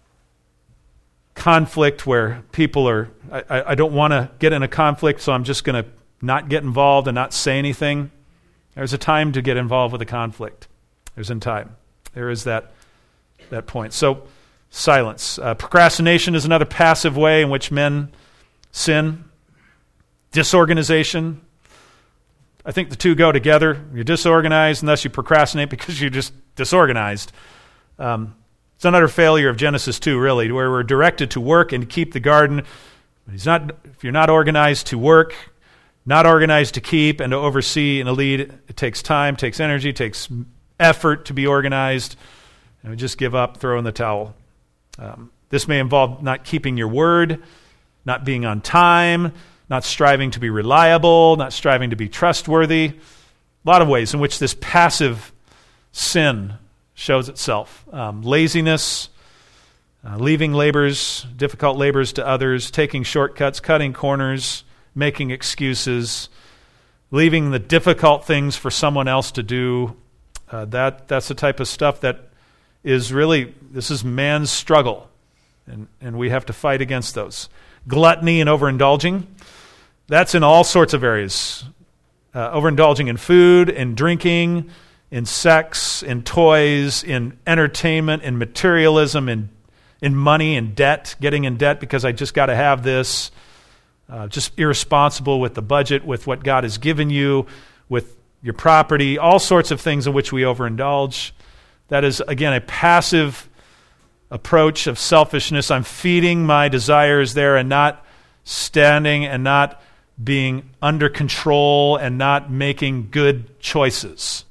S1: conflict where people are, I, I don't want to get in a conflict, so I'm just going to not get involved and not say anything. There's a time to get involved with a conflict. There's in time. There is that that point. So, silence. Uh, procrastination is another passive way in which men sin. Disorganization. I think the two go together. You're disorganized, and thus you procrastinate because you're just disorganized. Um, it's another failure of Genesis two, really, where we're directed to work and to keep the garden. He's not. If you're not organized to work, not organized to keep and to oversee and to lead, it takes time, takes energy, takes effort to be organized, and we just give up, throw in the towel. Um, this may involve not keeping your word, not being on time, not striving to be reliable, not striving to be trustworthy. A lot of ways in which this passive sin shows itself. Um, laziness, uh, leaving labors, difficult labors to others, taking shortcuts, cutting corners, making excuses, leaving the difficult things for someone else to do. Uh, that that's the type of stuff that is really, this is man's struggle, and, and we have to fight against those. Gluttony and overindulging. That's in all sorts of areas. Uh, overindulging in food, in drinking, in sex, in toys, in entertainment, in materialism, in in money, in debt, getting in debt because I just got to have this. Uh, just irresponsible with the budget, with what God has given you, with your property, all sorts of things in which we overindulge. That is, again, a passive approach of selfishness. I'm feeding my desires there and not standing and not being under control and not making good choices,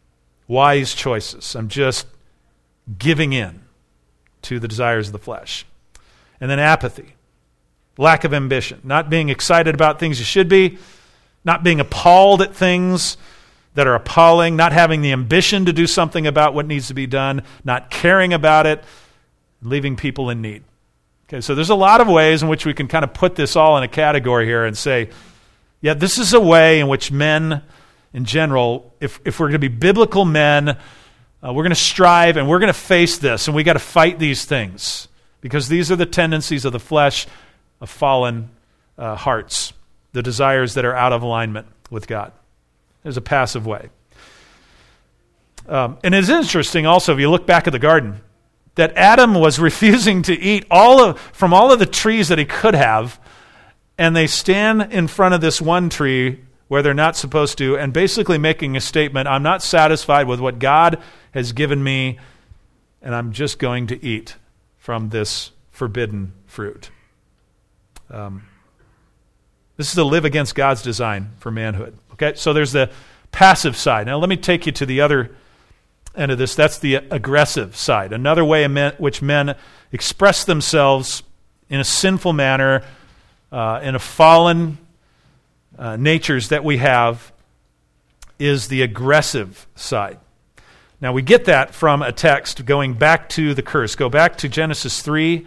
S1: wise choices. I'm just giving in to the desires of the flesh. And then apathy, lack of ambition, not being excited about things you should be, not being appalled at things that are appalling, not having the ambition to do something about what needs to be done, not caring about it, leaving people in need. Okay, so there's a lot of ways in which we can kind of put this all in a category here and say, yeah, this is a way in which men in general, if, if we're going to be biblical men, uh, we're going to strive and we're going to face this, and we got to fight these things because these are the tendencies of the flesh, of fallen uh, hearts, the desires that are out of alignment with God. There's a passive way. Um, and it's interesting also, if you look back at the garden, that Adam was refusing to eat all of from all of the trees that he could have, and they stand in front of this one tree where they're not supposed to, and basically making a statement, I'm not satisfied with what God has given me, and I'm just going to eat from this forbidden fruit. Um, this is to live against God's design for manhood. Okay, so there's the passive side. Now let me take you to the other end of this. That's the aggressive side. Another way in men, which men express themselves in a sinful manner, uh, in a fallen uh, natures that we have, is the aggressive side. Now we get that from a text going back to the curse. Go back to Genesis three.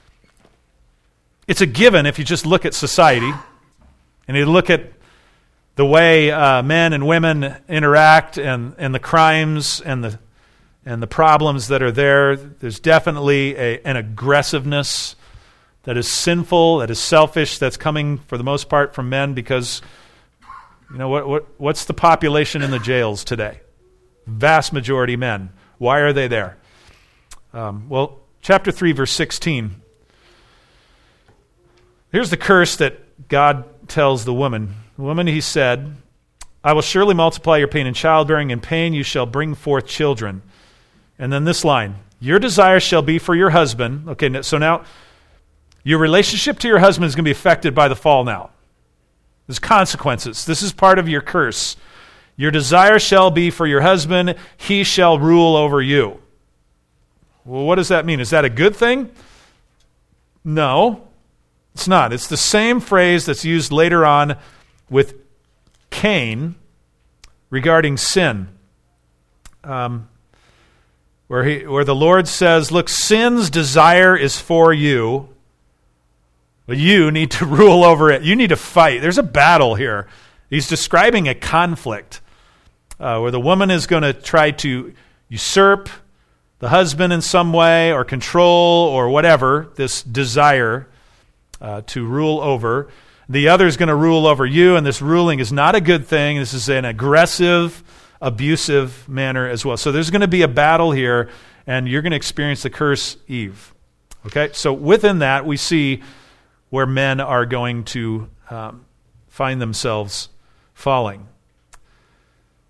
S1: It's a given if you just look at society and you look at the way uh, men and women interact and, and the crimes and the and the problems that are there. There's definitely a, an aggressiveness that is sinful, that is selfish, that's coming for the most part from men because, you know, what, what what's the population in the jails today? Vast majority men. Why are they there? Um, well, chapter three, verse sixteen. Here's the curse that God tells the woman. Woman, he said, I will surely multiply your pain in childbearing. In pain you shall bring forth children. And then this line, your desire shall be for your husband. Okay, so now your relationship to your husband is going to be affected by the fall now. There's consequences. This is part of your curse. Your desire shall be for your husband. He shall rule over you. Well, what does that mean? Is that a good thing? No, it's not. It's the same phrase that's used later on with Cain regarding sin. Um, where he, where the Lord says, look, sin's desire is for you, but you need to rule over it. You need to fight. There's a battle here. He's describing a conflict uh, where the woman is going to try to usurp the husband in some way or control or whatever, this desire uh, to rule over. The other is going to rule over you, and this ruling is not a good thing. This is an aggressive, abusive manner as well. So there's going to be a battle here, and you're going to experience the curse, Eve. Okay, so within that, we see where men are going to um, find themselves falling.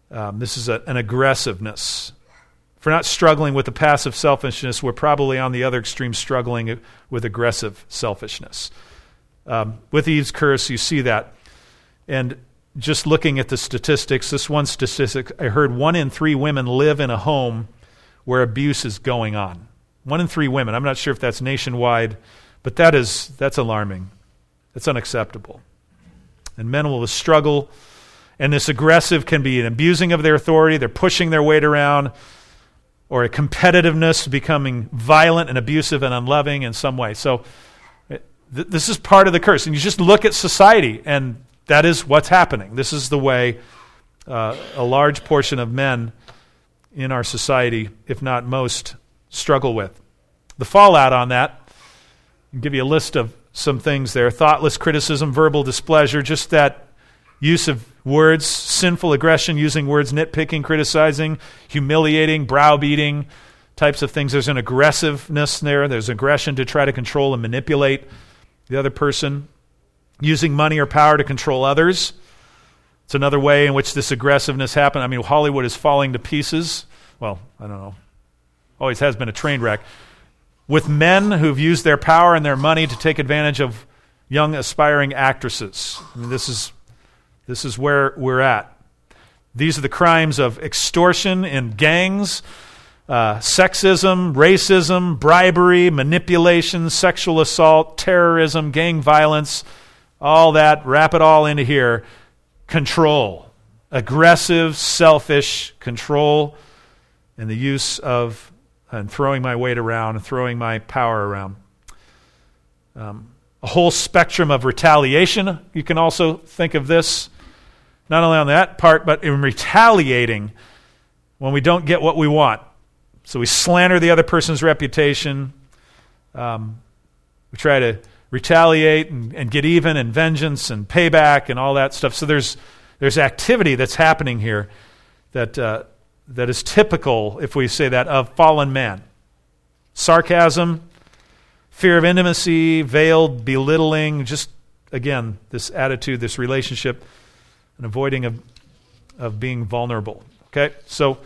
S1: Um, this is a, an aggressiveness. If we're not struggling with the passive selfishness, we're probably on the other extreme struggling with aggressive selfishness. Um, with Eve's curse, you see that. And just looking at the statistics, this one statistic, I heard one in three women live in a home where abuse is going on. One in three women. I'm not sure if that's nationwide, but that is that's alarming. It's unacceptable. And men will struggle, and this aggressive can be an abusing of their authority, they're pushing their weight around, or a competitiveness, becoming violent and abusive and unloving in some way. So th- this is part of the curse. And you just look at society, and that is what's happening. This is the way uh, a large portion of men in our society, if not most, struggle with. The fallout on that, I'll give you a list of some things there. Thoughtless criticism, verbal displeasure, just that use of words, sinful aggression, using words, nitpicking, criticizing, humiliating, browbeating, types of things. There's an aggressiveness there. There's aggression to try to control and manipulate the other person. Using money or power to control others. It's another way in which this aggressiveness happens. I mean, Hollywood is falling to pieces. Well, I don't know. Always has been a train wreck. With men who've used their power and their money to take advantage of young aspiring actresses. I mean, this is this is where we're at. These are the crimes of extortion in gangs, uh, sexism, racism, bribery, manipulation, sexual assault, terrorism, gang violence, all that, wrap it all into here. Control. Aggressive, selfish control and the use of and throwing my weight around and throwing my power around. Um, a whole spectrum of retaliation. You can also think of this, not only on that part, but in retaliating when we don't get what we want. So we slander the other person's reputation. Um, we try to retaliate and, and get even and vengeance and payback and all that stuff. So there's there's activity that's happening here that uh, that is typical, if we say that, of fallen man. Sarcasm, fear of intimacy, veiled belittling, just, again, this attitude, this relationship, and avoiding of, of being vulnerable. Okay, so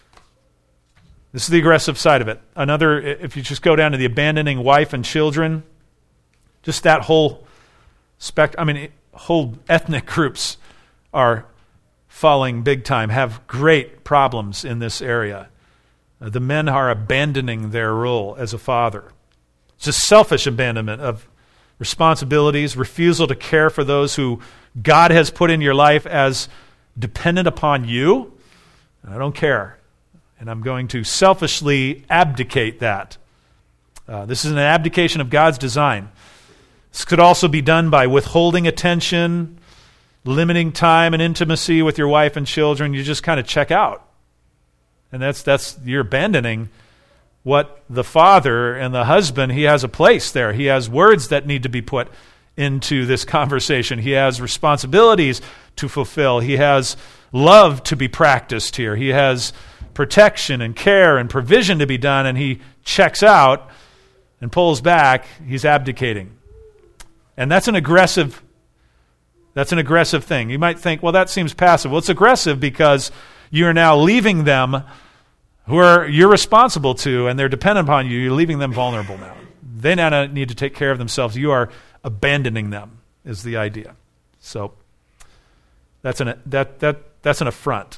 S1: this is the aggressive side of it. Another, if you just go down to the abandoning wife and children, just that whole spect, I mean, whole ethnic groups are falling big time, have great problems in this area. Uh, the men are abandoning their role as a father. It's just selfish abandonment of responsibilities, refusal to care for those who God has put in your life as dependent upon you. I don't care. And I'm going to selfishly abdicate that. Uh, this is an abdication of God's design. This could also be done by withholding attention, limiting time and intimacy with your wife and children. You just kind of check out. And that's that's you're abandoning what the father and the husband, he has a place there. He has words that need to be put into this conversation. He has responsibilities to fulfill. He has love to be practiced here. He has protection and care and provision to be done, and he checks out and pulls back. He's abdicating. And that's an aggressive That's an aggressive thing. You might think, well, that seems passive. Well, it's aggressive because you're now leaving them who are you're responsible to, and they're dependent upon you. You're leaving them vulnerable now. They now need to take care of themselves. You are abandoning them, is the idea. So that's an that that that's an affront.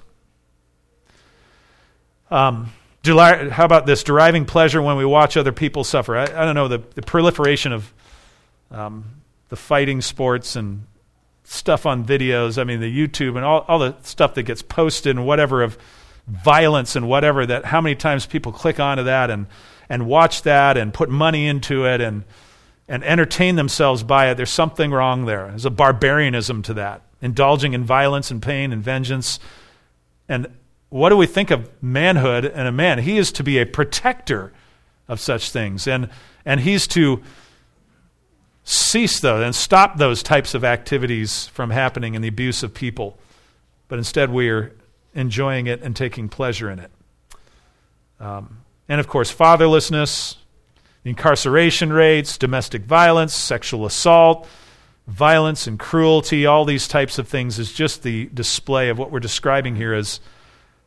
S1: Um, how about this? Deriving pleasure when we watch other people suffer. I, I don't know, the, the proliferation of um, the fighting sports and stuff on videos, I mean, the YouTube and all, all the stuff that gets posted and whatever of violence and whatever, that how many times people click onto that and, and watch that and put money into it and and entertain themselves by it. There's something wrong there. There's a barbarianism to that, indulging in violence and pain and vengeance. And what do we think of manhood and a man? He is to be a protector of such things. And and he's to cease those and stop those types of activities from happening and the abuse of people. But instead we are enjoying it and taking pleasure in it. Um, and of course, fatherlessness, incarceration rates, domestic violence, sexual assault, violence and cruelty, all these types of things is just the display of what we're describing here as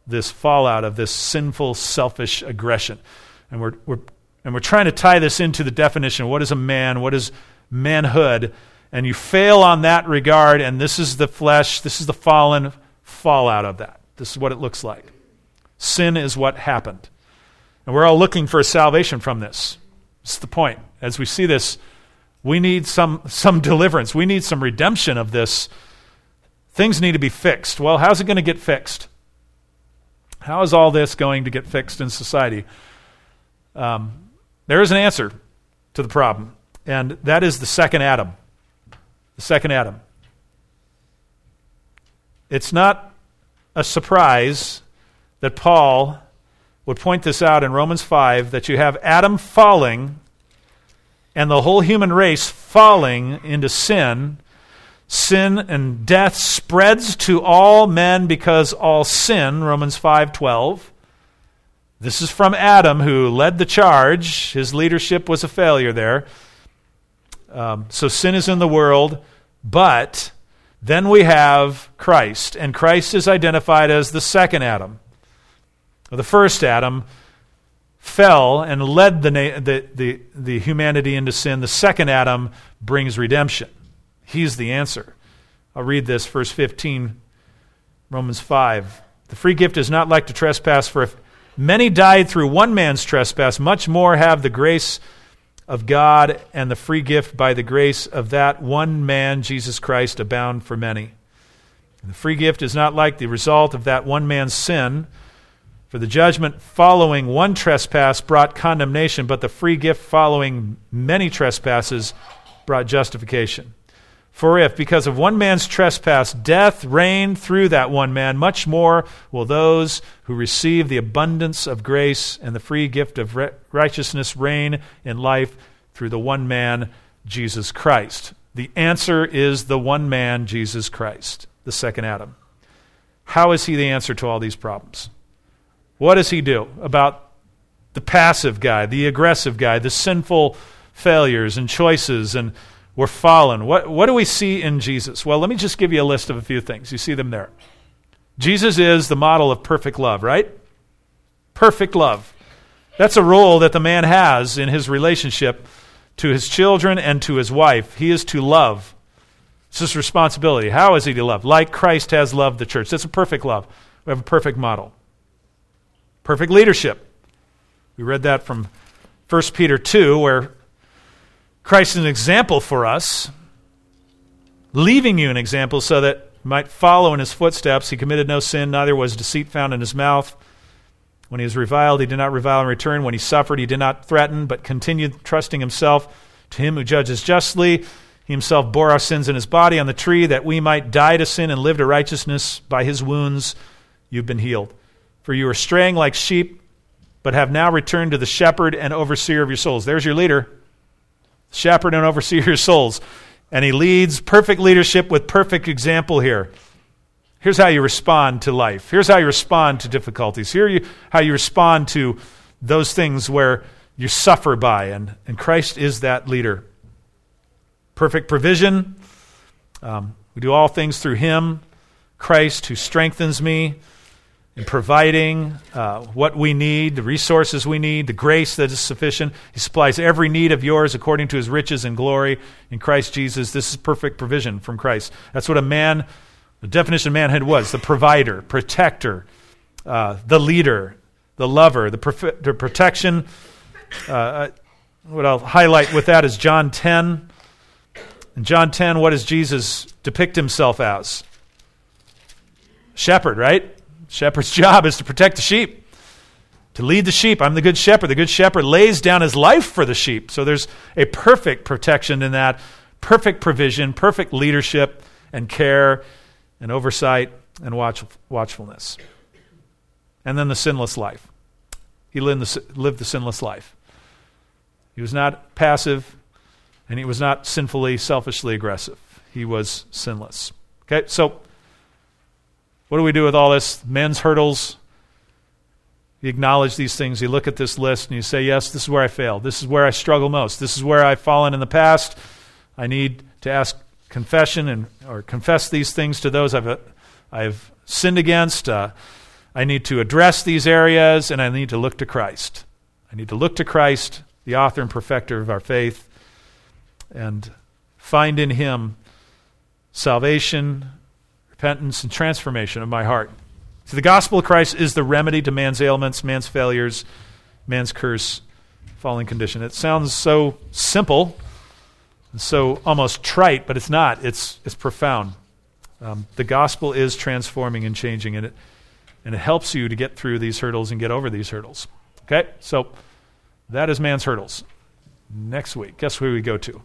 S1: this fallout of this sinful, selfish aggression. And we're, we're, and we're trying to tie this into the definition of what is a man, what is manhood, and you fail on that regard, and this is the flesh, this is the fallen fallout of that. This is what it looks like. Sin is what happened. And we're all looking for a salvation from this. That's the point. As we see this, we need some, some deliverance. We need some redemption of this. Things need to be fixed. Well, how's it going to get fixed? How is all this going to get fixed in society? Um, there is an answer to the problem, and that is the second Adam. The second Adam. It's not a surprise that Paul would point this out in Romans five, that you have Adam falling and the whole human race falling into sin. Sin and death spreads to all men because all sin, Romans five twelve. This is from Adam, who led the charge. His leadership was a failure there. Um, so sin is in the world, but then we have Christ, and Christ is identified as the second Adam. The first Adam fell and led the, the, the, the humanity into sin. The second Adam brings redemption. He's the answer. I'll read this, verse fifteen, Romans five. The free gift is not like to trespass, for if many died through one man's trespass, much more have the grace of God and the free gift by the grace of that one man, Jesus Christ, abound for many. And the free gift is not like the result of that one man's sin, for the judgment following one trespass brought condemnation, but the free gift following many trespasses brought justification. For if, because of one man's trespass, death reigned through that one man, much more will those who receive the abundance of grace and the free gift of righteousness reign in life through the one man, Jesus Christ. The answer is the one man, Jesus Christ, the second Adam. How is he the answer to all these problems? What does he do about the passive guy, the aggressive guy, the sinful failures and choices, and we're fallen? What, what do we see in Jesus? Well, let me just give you a list of a few things. You see them there. Jesus is the model of perfect love, right? Perfect love. That's a role that the man has in his relationship to his children and to his wife. He is to love. It's his responsibility. How is he to love? Like Christ has loved the church. That's a perfect love. We have a perfect model. Perfect leadership. We read that from First Peter two, where Christ is an example for us, leaving you an example so that you might follow in his footsteps. He committed no sin, neither was deceit found in his mouth. When he was reviled, he did not revile in return. When he suffered, he did not threaten, but continued trusting himself to him who judges justly. He himself bore our sins in his body on the tree, that we might die to sin and live to righteousness. By his wounds you've been healed. For you were straying like sheep, but have now returned to the shepherd and overseer of your souls. There's your leader. Shepherd and overseer your souls. And he leads perfect leadership with perfect example here. Here's how you respond to life. Here's how you respond to difficulties. Here's how you respond to those things where you suffer by. And, and Christ is that leader. Perfect provision. Um, we do all things through him, Christ, who strengthens me in providing uh, what we need, the resources we need, the grace that is sufficient. He supplies every need of yours according to his riches and glory in Christ Jesus. This is perfect provision from Christ. That's what a man, the definition of manhood was, the provider, protector, uh, the leader, the lover, the, prof- the protection. Uh, what I'll highlight with that is John ten. In John ten, what does Jesus depict himself as? Shepherd, right? Shepherd's job is to protect the sheep, to lead the sheep. I'm the good shepherd. The good shepherd lays down his life for the sheep. So there's a perfect protection in that, perfect provision, perfect leadership and care and oversight and watch, watchfulness. And then the sinless life. He lived the, lived the sinless life. He was not passive, and he was not sinfully, selfishly aggressive. He was sinless. Okay, so what do we do with all this? Men's hurdles. You acknowledge these things. You look at this list and you say, yes, this is where I failed. This is where I struggle most. This is where I've fallen in the past. I need to ask confession and or confess these things to those I've I've sinned against. Uh, I need to address these areas, and I need to look to Christ. I need to look to Christ, the author and perfecter of our faith, and find in him salvation, repentance, and transformation of my heart. See, the gospel of Christ is the remedy to man's ailments, man's failures, man's curse, fallen condition. It sounds so simple and so almost trite, but it's not. It's it's profound. Um, the gospel is transforming and changing, and it and it helps you to get through these hurdles and get over these hurdles. Okay, so that is man's hurdles. Next week, guess where we go to?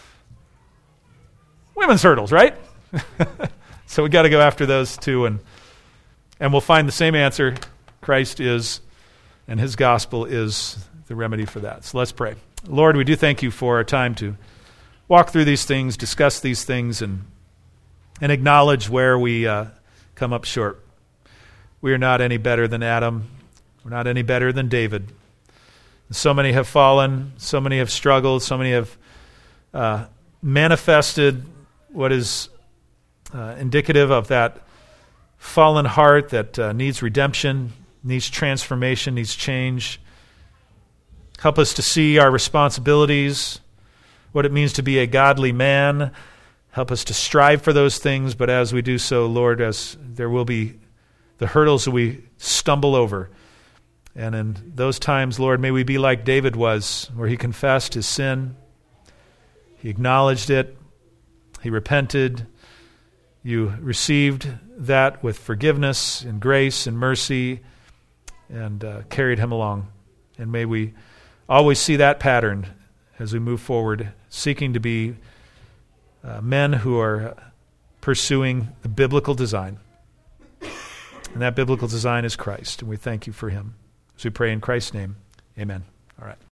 S1: Women's hurdles, right? So we got to go after those too, and and we'll find the same answer. Christ is, and his gospel is the remedy for that. So let's pray. Lord, we do thank you for our time to walk through these things, discuss these things, and and acknowledge where we uh, come up short. We are not any better than Adam. We're not any better than David. So many have fallen. So many have struggled. So many have uh, manifested what is uh, indicative of that fallen heart that uh, needs redemption, needs transformation, needs change. Help us to see our responsibilities, what it means to be a godly man. Help us to strive for those things, but as we do so, Lord, as there will be the hurdles that we stumble over. And in those times, Lord, may we be like David was, where he confessed his sin, he acknowledged it, he repented, you received that with forgiveness and grace and mercy, and uh, carried him along. And may we always see that pattern as we move forward, seeking to be uh, men who are pursuing the biblical design. And that biblical design is Christ, and we thank you for him. As we pray in Christ's name, amen. All right.